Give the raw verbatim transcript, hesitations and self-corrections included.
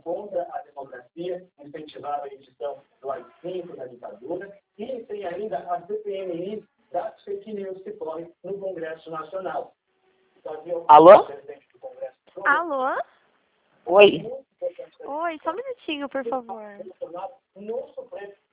contra a democracia, incentivava a edição do A I cinco da ditadura, e tem ainda a C P M I das fake news que correm no Congresso Nacional. Alô? Alô? Oi. Oi, só um minutinho, por favor. No Supremo